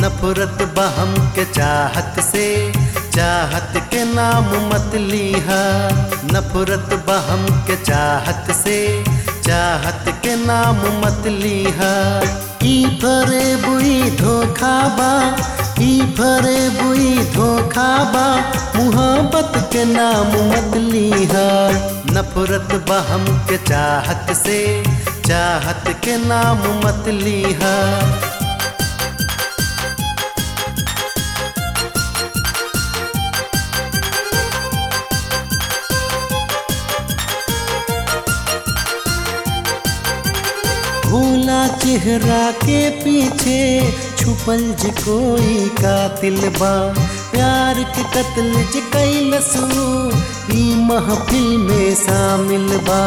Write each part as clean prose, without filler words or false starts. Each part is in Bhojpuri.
नफरत बहम के चाहत से, चाहत के नाम मत लीहा। नफरत बहम के चाहत से, चाहत के नाम मत लीहा। ई फरे बुई धोखाबा, ई फरे बुई धोखाबा, मुहब्बत के नाम मत लीहा। नफरत बहम के चाहत से, चाहत के नाम मत लीहा। भोला चेहरा के पीछे छुपल ज कोई कातिल बा। प्यार के कत्ल ज कैलसू ई महफिल में शामिल बा।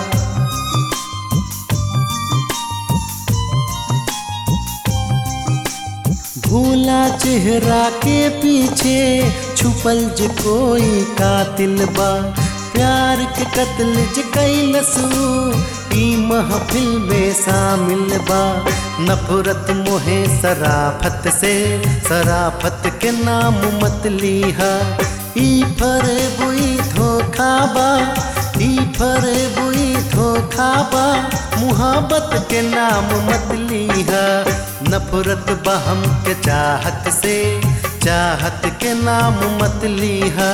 भोला चेहरा के पीछे छुपल ज कोई कातिल बा। प्यार के कत्ल ज कैलसू ई महफिल में शामिल बा। नफरत मोहे शराफत से, शराफत के नाम मत लीहा। ई फरे बुई धोखाबा, ई फरे बुई धोखाबा, मुहब्बत के नाम मत लीहा। नफरत बहम के चाहत से, चाहत के नाम मत लीहा।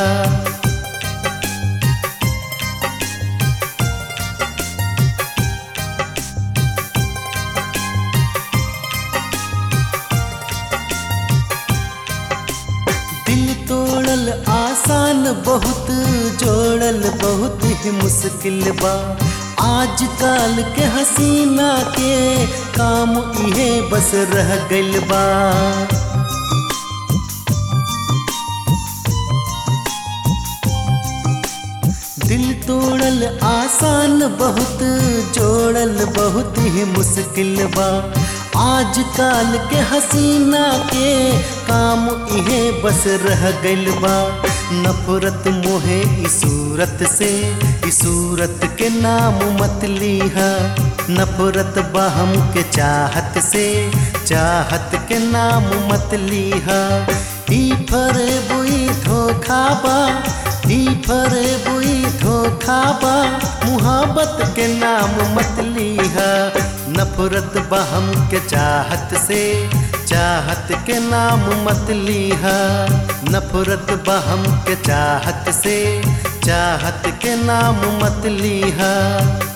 तोड़ल आसान बहुत, जोड़ल बहुत ही मुश्किल बा। आजकल के हसीना के काम इहे बस रह गइल बा। दिल तोड़ल आसान बहुत, जोड़ल बहुत ही मुश्किल बा। आजकल के हसीना के काम इहे बस रह गइल बा। नफरत मोहे ई सूरत से, ई सूरत के नाम मत लीहा। नफरत बहम के चाहत से, चाहत के नाम मत लीहा। ई फरे बुई धोखाबा, ई फरे बुई धोखाबा, मुहब्बत के नाम मत लीहा। नफरत बहम के चाहत से, चाहत के नाम मत लीहा। नफरत बहम के चाहत से, चाहत के नाम मत लीहा।